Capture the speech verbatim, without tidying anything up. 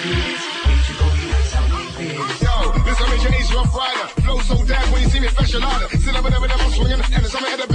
Yo, this is your Ace Rough Rider. Flow so damn when you see me special order. Still never, never, never swinging, and it's on my head.